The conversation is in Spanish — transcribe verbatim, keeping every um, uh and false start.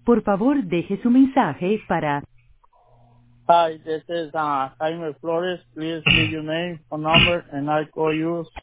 Por favor, deje su mensaje para Hi, this is uh, Jaime Flores. Please leave your name, phone number, and I'll call you